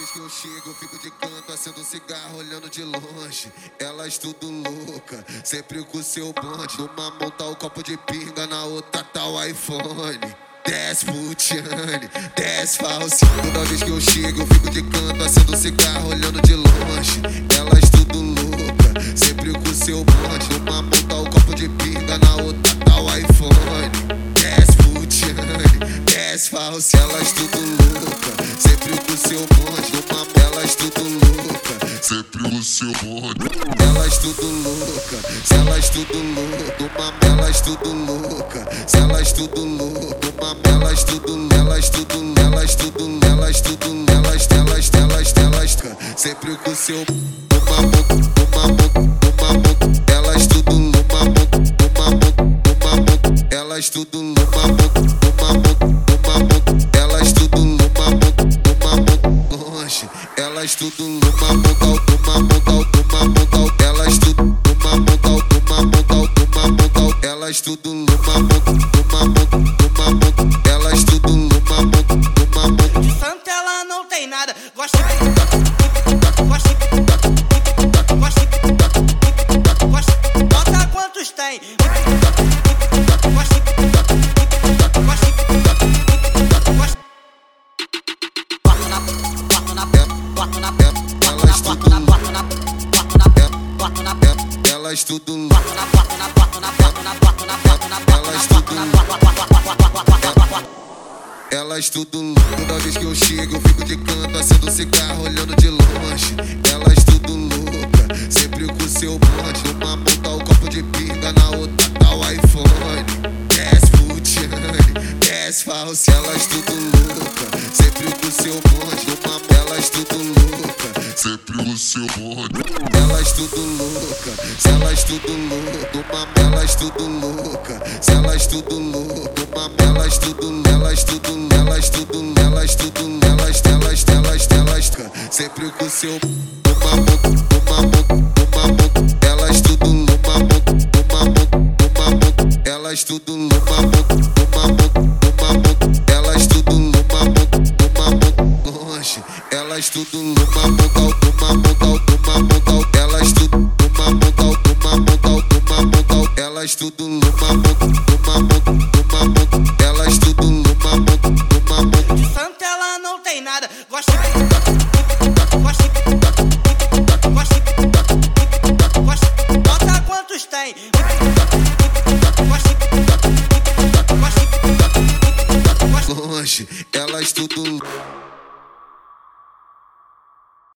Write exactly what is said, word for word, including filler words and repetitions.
vez que eu chego, eu fico de canto, acendo cigarro, olhando de longe. Elas tudo louca, sempre com seu bonde. Numa mão tá o copo de pinga, na outra tá o iPhone. Desce Putiane, desce falsinho. Toda vez que eu chego, eu fico de canto, acendo cigarro, olhando de longe. Elas tudo louca, sempre com seu bonde. Numa mão tá o copo de pinga, na outra tá o iPhone. Desce Putiane, desce falsinho. Elas tudo louca, sempre com seu bonde. Numa elas tudo louca, sempre com seu bonde. Elas tudo louca, se elas tudo louca. Numa elas tudo louca, se elas tudo louca. Elas tudo, elas tudo, elas tudo, elas tudo, elas, elas, elas, elas, sempre com seu uma boca, uma boca, uma boca. Elas tudo numa boca, uma boca, uma boca. Elas tudo numa boca, uma boca, uma boca. Elas tudo numa boca, uma boca, longe. Elas tudo numa boca, uma boca, uma boca. Elas tudo numa boca, uma boca, uma boca. Elas tudo numa boca, uma boca, uma boca. Elas tudo numa boca, uma boca. De santa ela não tem nada. Gosta de gosta de gosta de gosta. Bota quantos tem? Gosta de gosta de gosta. Bota na bota na bota na Elas tudo, bota na bota na bota na elas tudo, bota na bota na bota na bota na bota na bota na elas tudo. Elas tudo, toda vez que eu chego, eu fico de canto, acendo cigarro, olhando de longe. Elas tudo louca, sempre com seu bonde. Numa mão tá o copo de pinga, na outra tá o iPhone. Desce Putiane, desce falsa. Elas tudo louca, sempre com seu bonde. Numa elas tudo louca, sempre com seu bonde. Elas tudo louca, se elas tudo louca. Numa elas tudo louca, se elas tudo louca. Numa elas tudo, elas tudo. Elas tudo, elas tudo, elas, elas, elas, elas, sempre com seu uma boca, uma boca, uma boca. Elas tudo numa boca, uma boca, uma boca. Elas tudo numa boca, uma boca, uma boca. Elas tudo numa boca, uma boca, longe. Elas tudo numa boca, uma boca, uma boca.